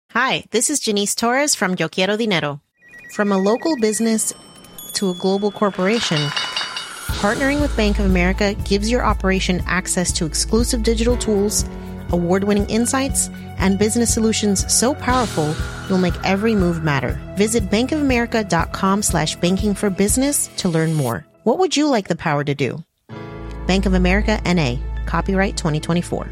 Hi, this is Janice Torres from Yo Quiero Dinero. From a local business to a global corporation, partnering with Bank of America gives your operation access to exclusive digital tools, award-winning insights, and business solutions so powerful you'll make every move matter. Visit bankofamerica.com/banking for business to learn more. What would you like the power to do? Bank of America, N.A. Copyright 2024.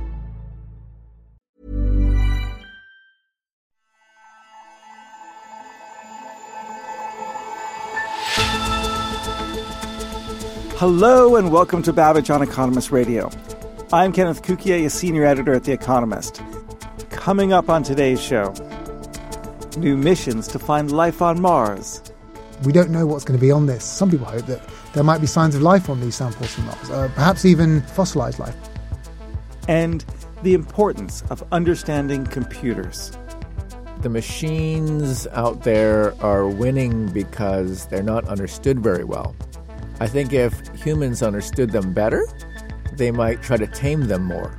Hello and welcome to Babbage on Economist Radio. I'm Kenneth Cukier, a senior editor at The Economist. Coming up on today's show, new missions to find life on Mars. We don't know what's going to be on this. Some people hope that there might be signs of life on these samples from Mars, perhaps even fossilized life. And the importance of understanding computers. The machines out there are winning because they're not understood very well. I think if humans understood them better, they might try to tame them more.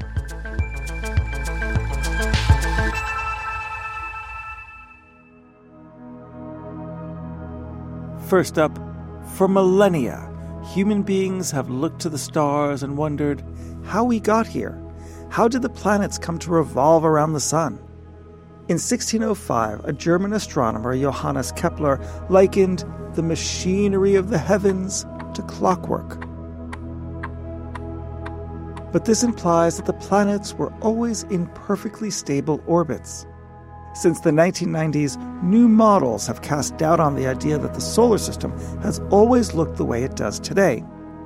First up, for millennia, human beings have looked to the stars and wondered how we got here. How did the planets come to revolve around the sun? In 1605, a German astronomer, Johannes Kepler, likened the machinery of the heavens to clockwork. But this implies that the planets were always in perfectly stable orbits. Since the 1990s, new models have cast doubt on the idea that the solar system has always looked the way it does today.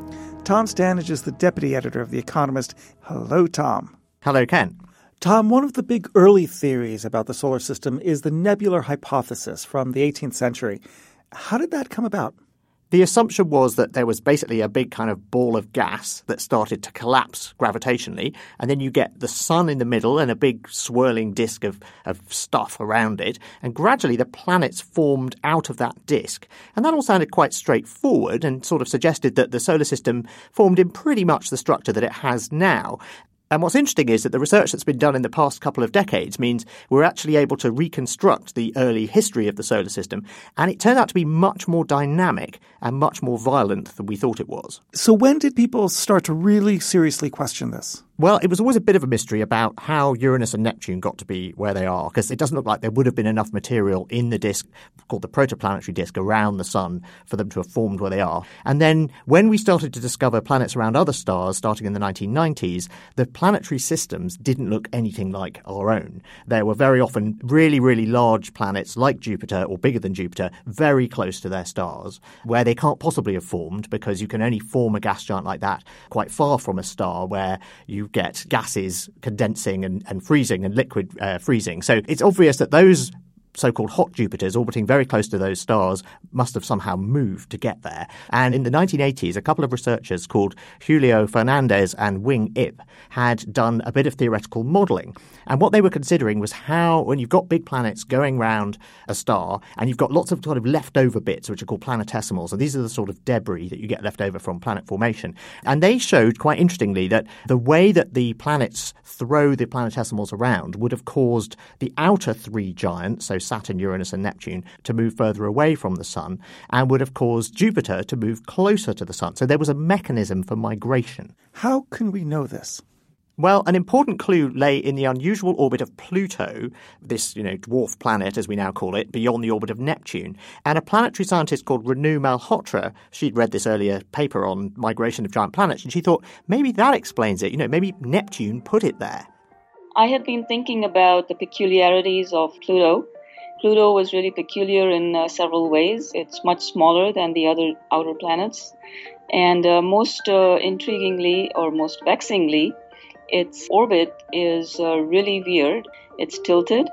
Tom Standage is the deputy editor of The Economist. Hello, Tom. Hello, Ken. Tom, one of the big early theories about the solar system is the nebular hypothesis from the 18th century. How did that come about? The assumption was that there was basically a big kind of ball of gas that started to collapse gravitationally, and then you get the sun in the middle and a big swirling disk of stuff around it, and gradually the planets formed out of that disk. And that all sounded quite straightforward and sort of suggested that the solar system formed in pretty much the structure that it has now. And what's interesting is that the research that's been done in the past couple of decades means we're actually able to reconstruct the early history of the solar system, and it turned out to be much more dynamic and much more violent than we thought it was. So when did people start to really seriously question this? Well, it was always a bit of a mystery about how Uranus and Neptune got to be where they are, because it doesn't look like there would have been enough material in the disk, called the protoplanetary disk, around the sun for them to have formed where they are. And then when we started to discover planets around other stars, starting in the 1990s, the planetary systems didn't look anything like our own. There were very often really, really large planets like Jupiter or bigger than Jupiter, very close to their stars, where they can't possibly have formed because you can only form a gas giant like that quite far from a star where you get gases condensing and freezing and liquid freezing. So it's obvious that those so-called hot Jupiters orbiting very close to those stars must have somehow moved to get there. And in the 1980s, a couple of researchers called Julio Fernandez and Wing Ip had done a bit of theoretical modeling. And what they were considering was how, when you've got big planets going round a star and you've got lots of sort of leftover bits, which are called planetesimals, and these are the sort of debris that you get left over from planet formation. And they showed, quite interestingly, that the way that the planets throw the planetesimals around would have caused the outer three giants, so Saturn, Uranus and Neptune, to move further away from the sun, and would have caused Jupiter to move closer to the sun. So there was a mechanism for migration. How can we know this? Well, an important clue lay in the unusual orbit of Pluto, this, dwarf planet, as we now call it, beyond the orbit of Neptune. And a planetary scientist called Renu Malhotra, she'd read this earlier paper on migration of giant planets, and she thought maybe that explains it. Maybe Neptune put it there. I had been thinking about the peculiarities of Pluto. Pluto was really peculiar in several ways. It's much smaller than the other outer planets. And most intriguingly, or most vexingly, its orbit is really weird. It's tilted,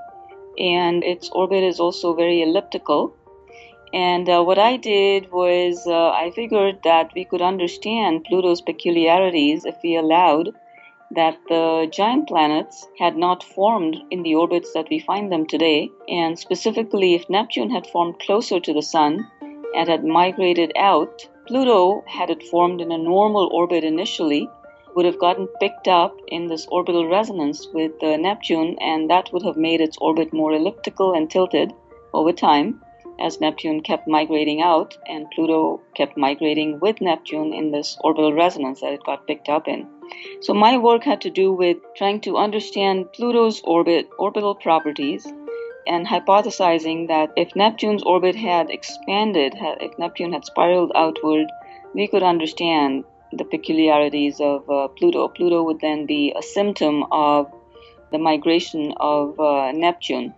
and its orbit is also very elliptical. And what I did was I figured that we could understand Pluto's peculiarities if we allowed that the giant planets had not formed in the orbits that we find them today, and specifically if Neptune had formed closer to the Sun and had migrated out, Pluto, had it formed in a normal orbit initially, would have gotten picked up in this orbital resonance with Neptune, and that would have made its orbit more elliptical and tilted over time as Neptune kept migrating out and Pluto kept migrating with Neptune in this orbital resonance that it got picked up in. So my work had to do with trying to understand Pluto's orbital properties, and hypothesizing that if Neptune's orbit had expanded, if Neptune had spiraled outward, we could understand the peculiarities of Pluto. Pluto would then be a symptom of the migration of Neptune.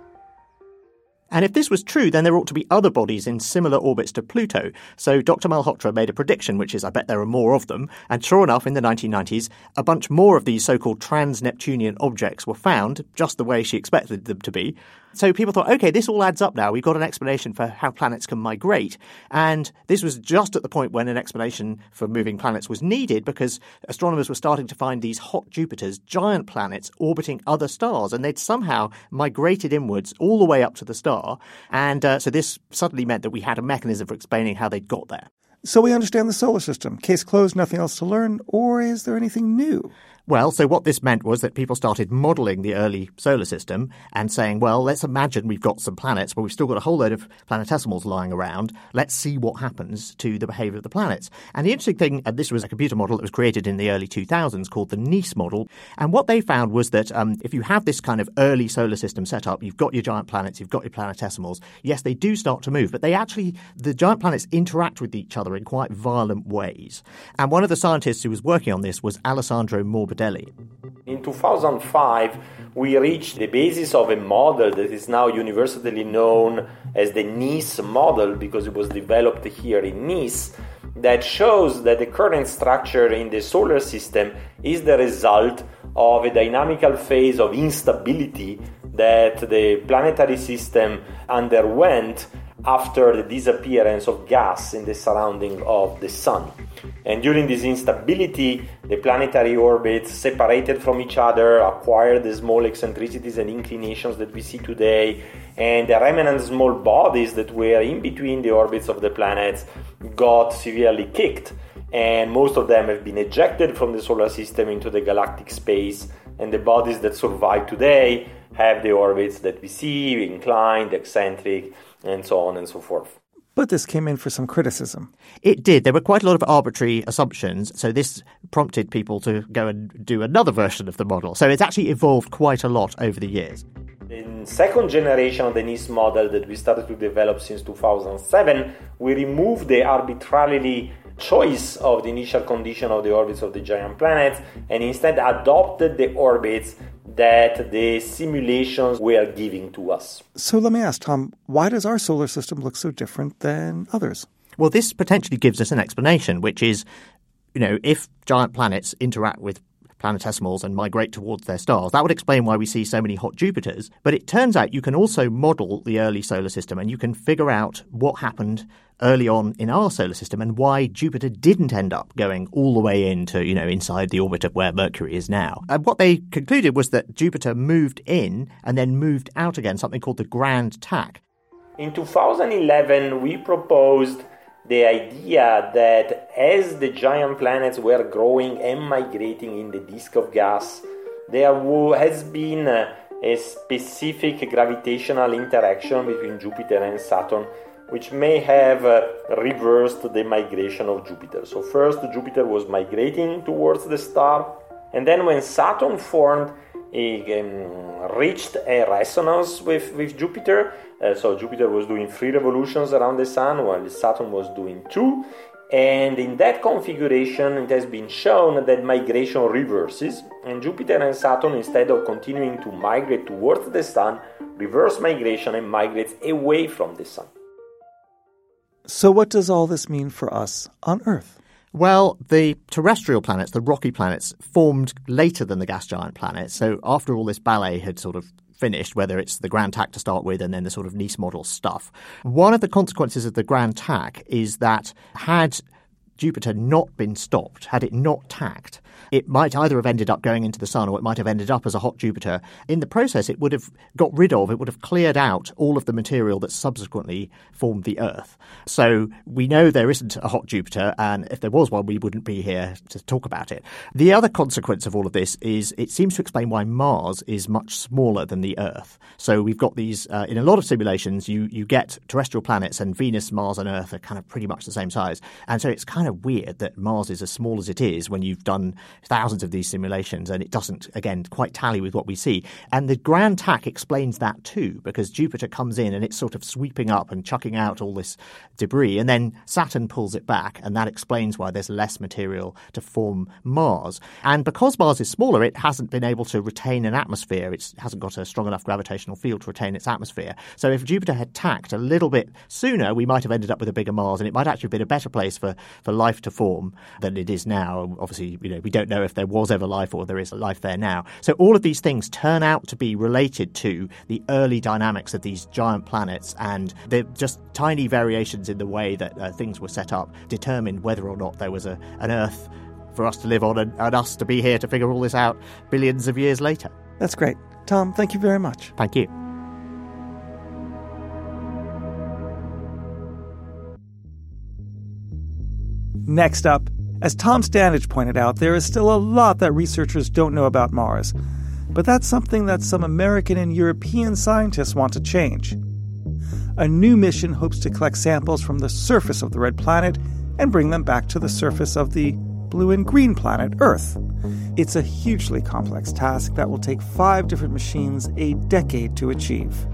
And if this was true, then there ought to be other bodies in similar orbits to Pluto. So Dr. Malhotra made a prediction, which is, I bet there are more of them. And sure enough, in the 1990s, a bunch more of these so-called trans-Neptunian objects were found, just the way she expected them to be. So people thought, OK, this all adds up now. We've got an explanation for how planets can migrate. And this was just at the point when an explanation for moving planets was needed, because astronomers were starting to find these hot Jupiters, giant planets, orbiting other stars. And they'd somehow migrated inwards all the way up to the star. And so this suddenly meant that we had a mechanism for explaining how they'd got there. So we understand the solar system. Case closed, nothing else to learn, or is there anything new? Well, so what this meant was that people started modelling the early solar system and saying, well, let's imagine we've got some planets, but we've still got a whole load of planetesimals lying around. Let's see what happens to the behaviour of the planets. And the interesting thing, and this was a computer model that was created in the early 2000s called the NEISS model. And what they found was that if you have this kind of early solar system set up, you've got your giant planets, you've got your planetesimals. Yes, they do start to move, but the giant planets interact with each other in quite violent ways. And one of the scientists who was working on this was Alessandro Morbidelli. In 2005, we reached the basis of a model that is now universally known as the NEISS model, because it was developed here in Nice, that shows that the current structure in the solar system is the result of a dynamical phase of instability that the planetary system underwent after the disappearance of gas in the surrounding of the Sun. And during this instability, the planetary orbits separated from each other, acquired the small eccentricities and inclinations that we see today, and the remnant small bodies that were in between the orbits of the planets got severely kicked. And most of them have been ejected from the solar system into the galactic space, and the bodies that survive today have the orbits that we see, inclined, eccentric, and so on and so forth. But this came in for some criticism. It did. There were quite a lot of arbitrary assumptions, so this prompted people to go and do another version of the model. So it's actually evolved quite a lot over the years. In second generation of the NEISS model that we started to develop since 2007, we removed the arbitrarily choice of the initial condition of the orbits of the giant planets and instead adopted the orbits that the simulations were giving to us. So let me ask, Tom, why does our solar system look so different than others? Well, this potentially gives us an explanation, which is, if giant planets interact with planetesimals and migrate towards their stars, that would explain why we see so many hot Jupiters. But it turns out you can also model the early solar system and you can figure out what happened early on in our solar system and why Jupiter didn't end up going all the way into, inside the orbit of where Mercury is now. And what they concluded was that Jupiter moved in and then moved out again, something called the grand tack. In 2011, we proposed the idea that as the giant planets were growing and migrating in the disk of gas, there has been a specific gravitational interaction between Jupiter and Saturn, which may have reversed the migration of Jupiter. So first, Jupiter was migrating towards the star, and then when Saturn formed, it reached a resonance with Jupiter. So Jupiter was doing 3 revolutions around the Sun, while Saturn was doing 2. And in that configuration, it has been shown that migration reverses, and Jupiter and Saturn, instead of continuing to migrate towards the Sun, reverse migration and migrates away from the Sun. So what does all this mean for us on Earth? Well, the terrestrial planets, the rocky planets, formed later than the gas giant planets. So after all this ballet had sort of finished, whether it's the grand tack to start with and then the sort of NEISS model stuff, one of the consequences of the grand tack is that had Jupiter not been stopped, had it not tacked, it might either have ended up going into the sun or it might have ended up as a hot Jupiter. In the process, it would have cleared out all of the material that subsequently formed the Earth. So we know there isn't a hot Jupiter, and if there was one, we wouldn't be here to talk about it. The other consequence of all of this is it seems to explain why Mars is much smaller than the Earth. So we've got these, in a lot of simulations, you get terrestrial planets, and Venus, Mars and Earth are kind of pretty much the same size. And so it's kind of weird that Mars is as small as it is when you've done thousands of these simulations, and it doesn't, again, quite tally with what we see. And the grand tack explains that too, because Jupiter comes in and it's sort of sweeping up and chucking out all this debris, and then Saturn pulls it back, and that explains why there's less material to form Mars. And because Mars is smaller, it hasn't been able to retain an atmosphere. It hasn't got a strong enough gravitational field to retain its atmosphere. So if Jupiter had tacked a little bit sooner, we might have ended up with a bigger Mars, and it might actually have been a better place for life to form than it is now. Obviously, we don't know if there was ever life or there is life there now. So all of these things turn out to be related to the early dynamics of these giant planets, and they're just tiny variations in the way that things were set up determined whether or not there was an Earth for us to live on and us to be here to figure all this out billions of years later. That's great. Tom, thank you very much. Thank you. Next up, as Tom Standage pointed out, there is still a lot that researchers don't know about Mars. But that's something that some American and European scientists want to change. A new mission hopes to collect samples from the surface of the red planet and bring them back to the surface of the blue and green planet, Earth. It's a hugely complex task that will take 5 different machines a decade to achieve.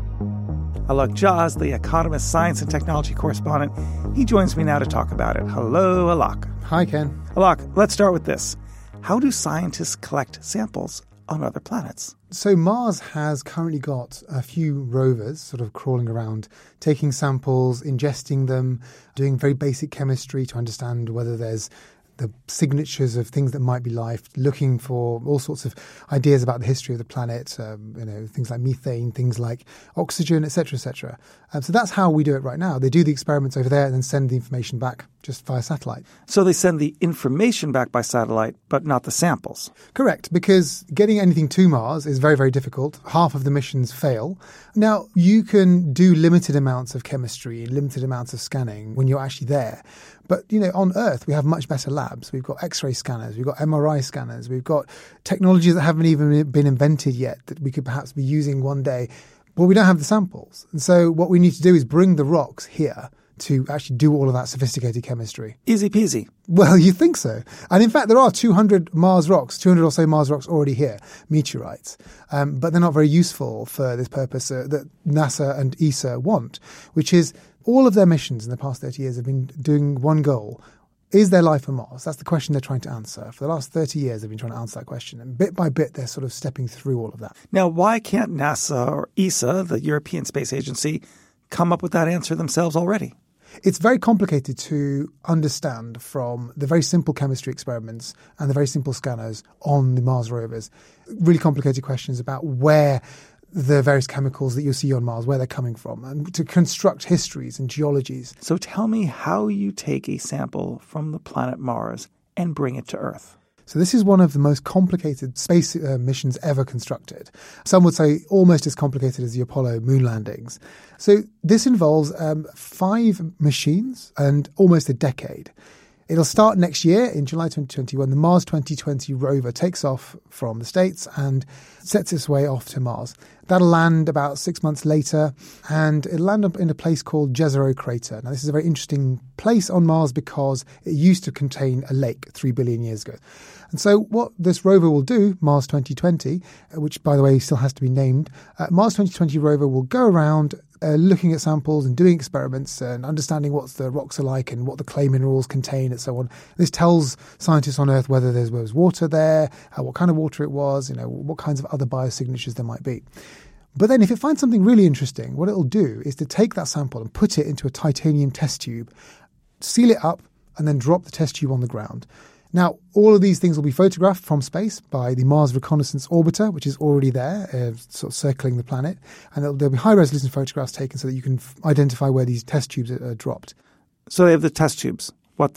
Alok Jha is the Economist Science and Technology correspondent. He joins me now to talk about it. Hello, Alok. Hi, Ken. Alok, let's start with this. How do scientists collect samples on other planets? So Mars has currently got a few rovers sort of crawling around, taking samples, ingesting them, doing very basic chemistry to understand whether there's the signatures of things that might be life, looking for all sorts of ideas about the history of the planet, things like methane, things like oxygen, etc., etc. So that's how we do it right now. They do the experiments over there and then send the information back just via satellite. So they send the information back by satellite, but not the samples. Correct, because getting anything to Mars is very, very difficult. Half of the missions fail. Now, you can do limited amounts of chemistry, limited amounts of scanning when you're actually there. But, on Earth, we have much better labs. We've got X-ray scanners, we've got MRI scanners, we've got technologies that haven't even been invented yet that we could perhaps be using one day. But we don't have the samples. And so what we need to do is bring the rocks here to actually do all of that sophisticated chemistry. Easy peasy. Well, you think so. And in fact, there are 200 or so Mars rocks already here, meteorites. But they're not very useful for this purpose that NASA and ESA want, which is all of their missions in the past 30 years have been doing one goal. Is there life on Mars? That's the question they're trying to answer. For the last 30 years, they've been trying to answer that question. And bit by bit, they're sort of stepping through all of that. Now, why can't NASA or ESA, the European Space Agency, come up with that answer themselves already? It's very complicated to understand from the very simple chemistry experiments and the very simple scanners on the Mars rovers. Really complicated questions about where the various chemicals that you'll see on Mars, where they're coming from, and to construct histories and geologies. So tell me how you take a sample from the planet Mars and bring it to Earth. So this is one of the most complicated space missions ever constructed. Some would say almost as complicated as the Apollo moon landings. So this involves 5 machines and almost a decade. It'll start next year in July 2020 when the Mars 2020 rover takes off from the States and sets its way off to Mars. That'll land about 6 months later, and it'll land up in a place called Jezero Crater. Now, this is a very interesting place on Mars because it used to contain a lake 3 billion years ago. And so what this rover will do, Mars 2020, which, by the way, still has to be named, Mars 2020 rover will go around looking at samples and doing experiments and understanding what the rocks are like and what the clay minerals contain and so on. This tells scientists on Earth whether there was water there, what kind of water it was, what kinds of other biosignatures there might be. But then if it finds something really interesting, what it'll do is to take that sample and put it into a titanium test tube, seal it up, and then drop the test tube on the ground. Now, all of these things will be photographed from space by the Mars Reconnaissance Orbiter, which is already there, sort of circling the planet. And there'll be high-resolution photographs taken so that you can identify where these test tubes are dropped. So they have the test tubes. What then?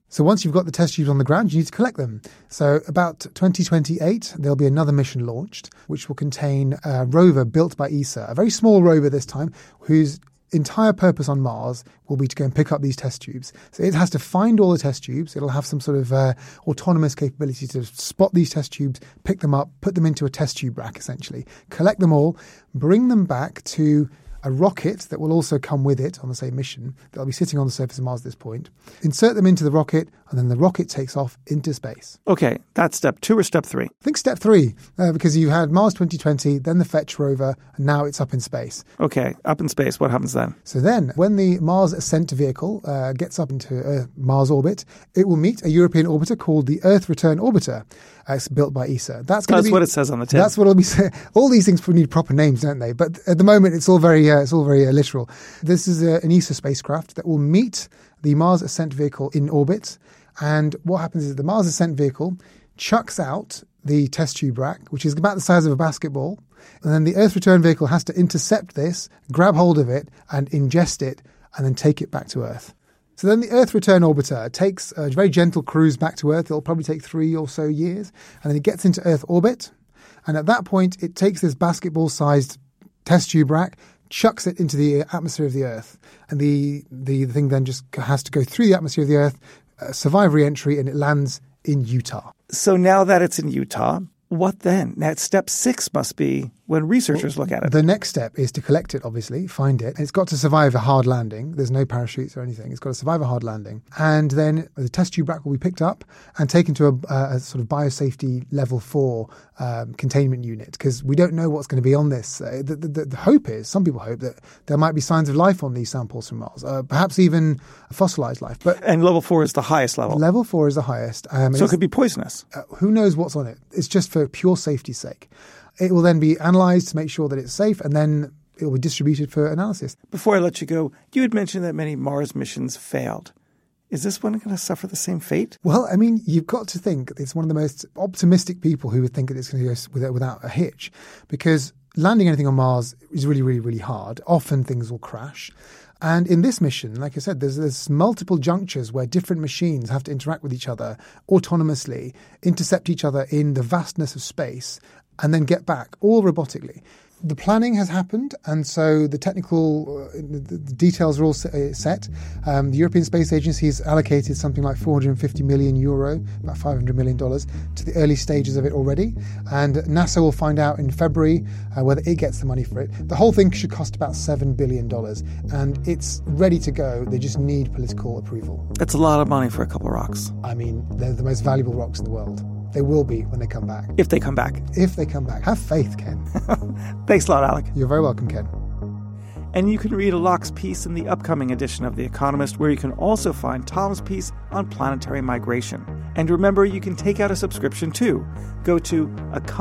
So once you've got the test tubes on the ground, you need to collect them. So about 2028, there'll be another mission launched, which will contain a rover built by ESA, a very small rover this time, whose entire purpose on Mars will be to go and pick up these test tubes. So it has to find all the test tubes. It'll have some sort of autonomous capability to spot these test tubes, pick them up, put them into a test tube rack, essentially, collect them all, bring them back to a rocket that will also come with it on the same mission. They'll be sitting on the surface of Mars at this point. Insert them into the rocket, and then the rocket takes off into space. Okay, that's step 2 or step 3? I think step 3, because you had Mars 2020, then the Fetch rover, and now it's up in space. Okay, up in space, what happens then? So then, when the Mars Ascent vehicle gets up into Mars orbit, it will meet a European orbiter called the Earth Return Orbiter. It's built by ESA. That's what it says on the tin. That's what it'll be. All these things need proper names, don't they? But at the moment, it's all very literal. This is an ESA spacecraft that will meet the Mars Ascent vehicle in orbit. And what happens is the Mars Ascent vehicle chucks out the test tube rack, which is about the size of a basketball. And then the Earth Return vehicle has to intercept this, grab hold of it, and ingest it, and then take it back to Earth. So then the Earth Return Orbiter takes a very gentle cruise back to Earth. It'll probably take 3 or so years. And then it gets into Earth orbit. And at that point, it takes this basketball-sized test tube rack, chucks it into the atmosphere of the Earth. And the thing then just has to go through the atmosphere of the Earth, survive re-entry, and it lands in Utah. So now that it's in Utah, what then? Now, step 6 must be when researchers look at it. The next step is to collect it, obviously, find it. It's got to survive a hard landing. There's no parachutes or anything. It's got to survive a hard landing. And then the test tube rack will be picked up and taken to a sort of biosafety level 4 containment unit, because we don't know what's going to be on this. The hope is, some people hope, that there might be signs of life on these samples from Mars, perhaps even fossilized life. And level 4 is the highest level? Level 4 is the highest. So it could be poisonous? Who knows what's on it? It's just for pure safety's sake. It will then be analysed to make sure that it's safe, and then it will be distributed for analysis. Before I let you go, you had mentioned that many Mars missions failed. Is this one going to suffer the same fate? Well, I mean, you've got to think it's one of the most optimistic people who would think that it's going to go without a hitch, because landing anything on Mars is really, really, really hard. Often things will crash. And in this mission, like I said, there's multiple junctures where different machines have to interact with each other autonomously, intercept each other in the vastness of space, and then get back, all robotically. The planning has happened, and so the technical the details are all set. The European Space Agency has allocated something like €450 million, about $500 million, to the early stages of it already. And NASA will find out in February whether it gets the money for it. The whole thing should cost about $7 billion, and it's ready to go. They just need political approval. That's a lot of money for a couple of rocks. I mean, they're the most valuable rocks in the world. They will be when they come back. If they come back. If they come back. Have faith, Ken. Thanks a lot, Alec. You're very welcome, Ken. And you can read Alok's piece in the upcoming edition of The Economist, where you can also find Tom's piece on planetary migration. And remember, you can take out a subscription too. Go to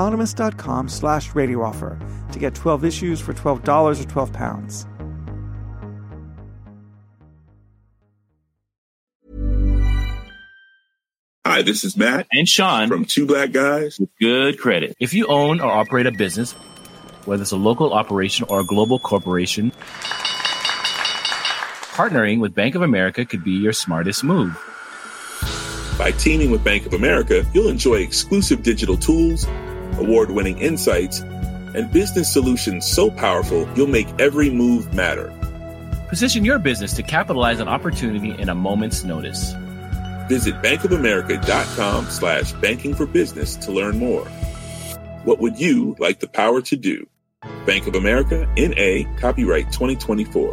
economist.com/radio offer to get 12 issues for $12 or £12. Hi, this is Matt and Sean from Two Black Guys with Good Credit. If you own or operate a business, whether it's a local operation or a global corporation, partnering with Bank of America could be your smartest move. By teaming with Bank of America, you'll enjoy exclusive digital tools, award-winning insights, and business solutions so powerful you'll make every move matter. Position your business to capitalize on opportunity in a moment's notice. Visit bankofamerica.com/banking for business to learn more. What would you like the power to do? Bank of America, N.A., copyright 2024.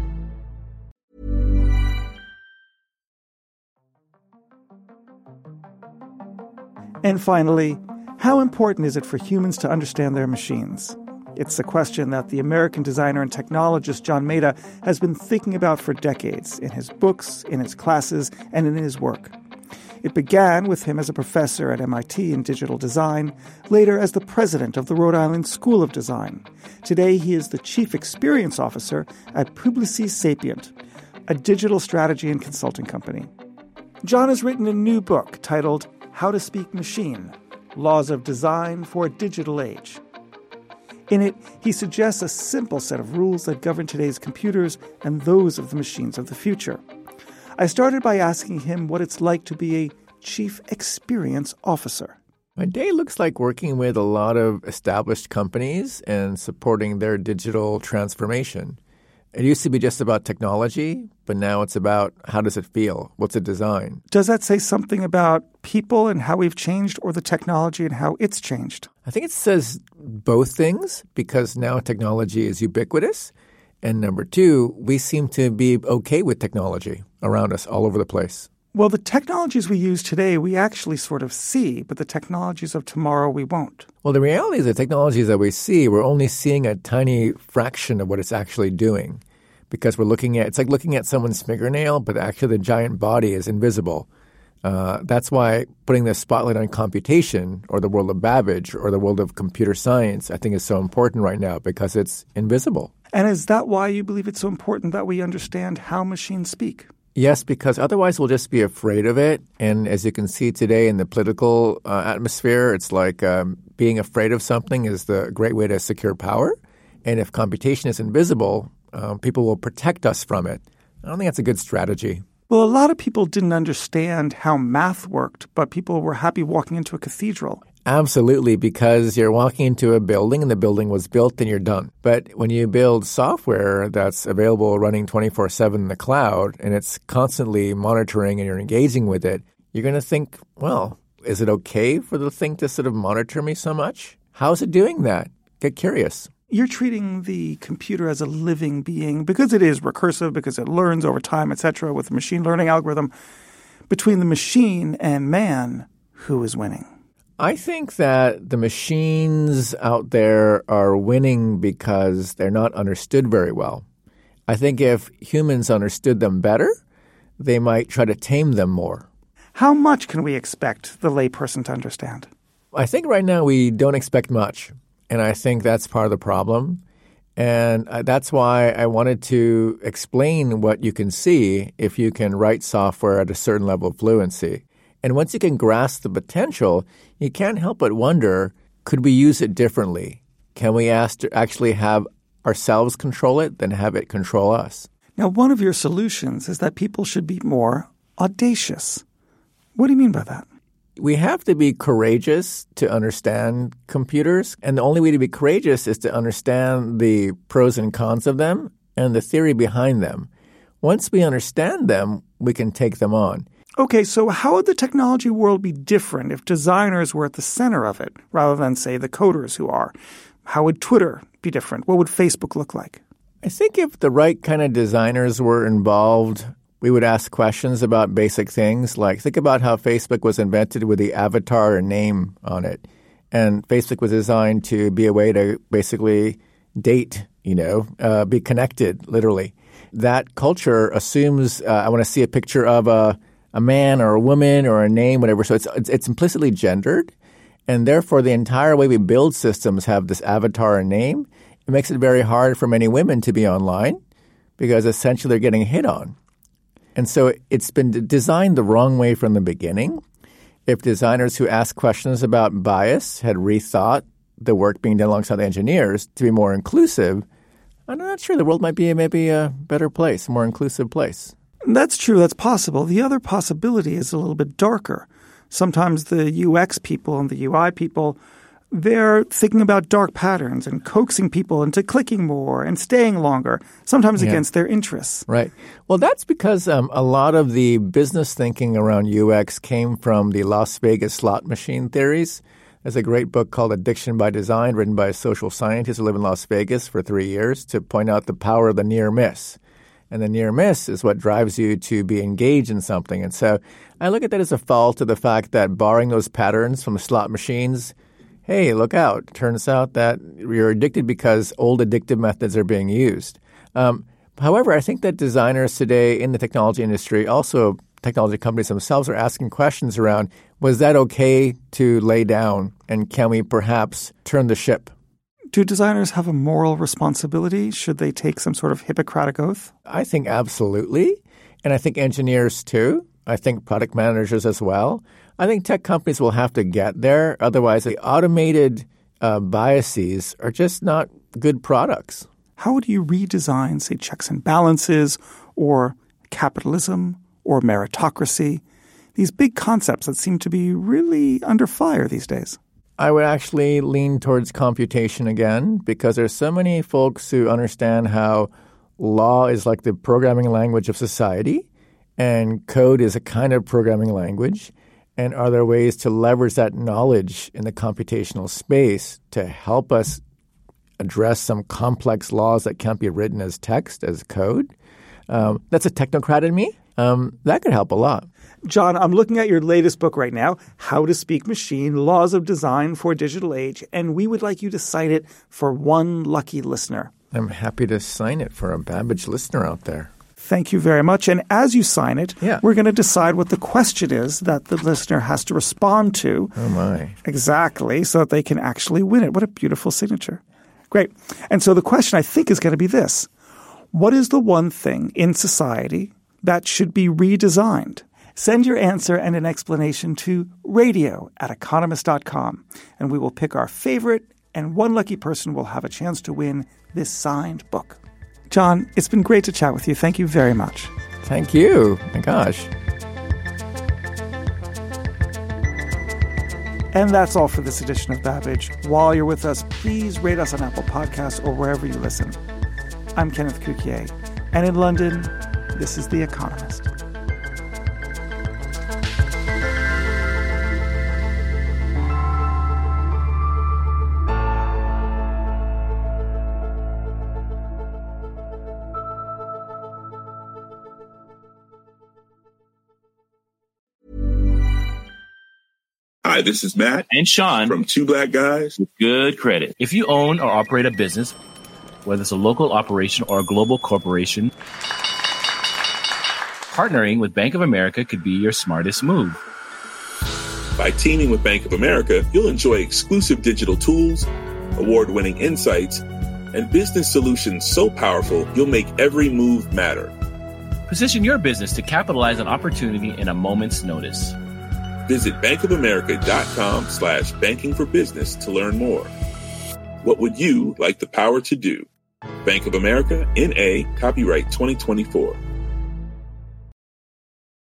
And finally, how important is it for humans to understand their machines? It's a question that the American designer and technologist John Maeda has been thinking about for decades, in his books, in his classes, and in his work. It began with him as a professor at MIT in digital design, later as the president of the Rhode Island School of Design. Today, he is the chief experience officer at Publicis Sapient, a digital strategy and consulting company. John has written a new book titled How to Speak Machine: Laws of Design for a Digital Age. In it, he suggests a simple set of rules that govern today's computers and those of the machines of the future. I started by asking him what it's like to be a Chief Experience Officer. My day looks like working with a lot of established companies and supporting their digital transformation. It used to be just about technology, but now it's about how does it feel? What's it design? Does that say something about people and how we've changed, or the technology and how it's changed? I think it says both things, because now technology is ubiquitous. And number two, we seem to be okay with technology around us all over the place. Well, the technologies we use today, we actually sort of see, but the technologies of tomorrow, we won't. Well, the reality is the technologies that we see, we're only seeing a tiny fraction of what it's actually doing, because it's like looking at someone's fingernail, but actually the giant body is invisible. That's why putting the spotlight on computation, or the world of Babbage, or the world of computer science, I think is so important right now, because it's invisible. And is that why you believe it's so important that we understand how machines speak? Yes, because otherwise we'll just be afraid of it. And as you can see today in the political atmosphere, it's like being afraid of something is the great way to secure power. And if computation is invisible, people will protect us from it. I don't think that's a good strategy. Well, a lot of people didn't understand how math worked, but people were happy walking into a cathedral. Absolutely, because you're walking into a building and the building was built and you're done. But when you build software that's available running 24/7 in the cloud and it's constantly monitoring and you're engaging with it, you're going to think, well, is it okay for the thing to sort of monitor me so much? How's it doing that? Get curious. You're treating the computer as a living being because it is recursive, because it learns over time, etc., with a machine learning algorithm. Between the machine and man, who is winning? I think that the machines out there are winning because they're not understood very well. I think if humans understood them better, they might try to tame them more. How much can we expect the layperson to understand? I think right now we don't expect much, and I think that's part of the problem. And that's why I wanted to explain what you can see if you can write software at a certain level of fluency. And once you can grasp the potential, you can't help but wonder, could we use it differently? Can we actually have ourselves control it than have it control us? Now, one of your solutions is that people should be more audacious. What do you mean by that? We have to be courageous to understand computers. And the only way to be courageous is to understand the pros and cons of them and the theory behind them. Once we understand them, we can take them on. Okay, so how would the technology world be different if designers were at the center of it rather than, say, the coders who are? How would Twitter be different? What would Facebook look like? I think if the right kind of designers were involved, we would ask questions about basic things. Like, think about how Facebook was invented with the avatar and name on it. And Facebook was designed to be a way to basically date, be connected, literally. That culture assumes I want to see a picture of a man or a woman or a name, whatever. So it's implicitly gendered. And therefore, the entire way we build systems have this avatar and name. It makes it very hard for many women to be online because essentially they're getting hit on. And so it's been designed the wrong way from the beginning. If designers who ask questions about bias had rethought the work being done alongside the engineers to be more inclusive, I'm not sure the world might be maybe a better place, a more inclusive place. That's true. That's possible. The other possibility is a little bit darker. Sometimes the UX people and the UI people, they're thinking about dark patterns and coaxing people into clicking more and staying longer, sometimes against their interests. Right. Well, that's because a lot of the business thinking around UX came from the Las Vegas slot machine theories. There's a great book called Addiction by Design written by a social scientist who lived in Las Vegas for 3 years to point out the power of the near miss. And the near miss is what drives you to be engaged in something. And so I look at that as a fault of the fact that barring those patterns from the slot machines, hey, look out. Turns out that you're addicted because old addictive methods are being used. However, I think that designers today in the technology industry, also technology companies themselves, are asking questions around, was that okay to lay down? And can we perhaps turn the ship? Do designers have a moral responsibility? Should they take some sort of Hippocratic oath? I think absolutely. And I think engineers too. I think product managers as well. I think tech companies will have to get there. Otherwise, the automated biases are just not good products. How would you redesign, say, checks and balances or capitalism or meritocracy? These big concepts that seem to be really under fire these days. I would actually lean towards computation again, because there's so many folks who understand how law is like the programming language of society, and code is a kind of programming language. And are there ways to leverage that knowledge in the computational space to help us address some complex laws that can't be written as text, as code? That's a technocrat in me. That could help a lot. John, I'm looking at your latest book right now, How to Speak Machine, Laws of Design for a Digital Age, and we would like you to cite it for one lucky listener. I'm happy to sign it for a Babbage listener out there. Thank you very much. And as you sign it, we're going to decide what the question is that the listener has to respond to. Oh, my. Exactly, so that they can actually win it. What a beautiful signature. Great. And so the question, I think, is going to be this. What is the one thing in society that should be redesigned? Send your answer and an explanation to radio@economist.com, and we will pick our favorite, and one lucky person will have a chance to win this signed book. John, it's been great to chat with you. Thank you very much. Thank you. My gosh. And that's all for this edition of Babbage. While you're with us, please rate us on Apple Podcasts or wherever you listen. I'm Kenneth Cukier, and in London, this is The Economist. Hi, this is Matt and Sean from Two Black Guys with Good Credit. If you own or operate a business, whether it's a local operation or a global corporation, partnering with Bank of America could be your smartest move. By teaming with Bank of America, you'll enjoy exclusive digital tools, award-winning insights, and business solutions so powerful you'll make every move matter. Position your business to capitalize on opportunity in a moment's notice. Visit bankofamerica.com/banking for business to learn more. What would you like the power to do? Bank of America, N.A., copyright 2024.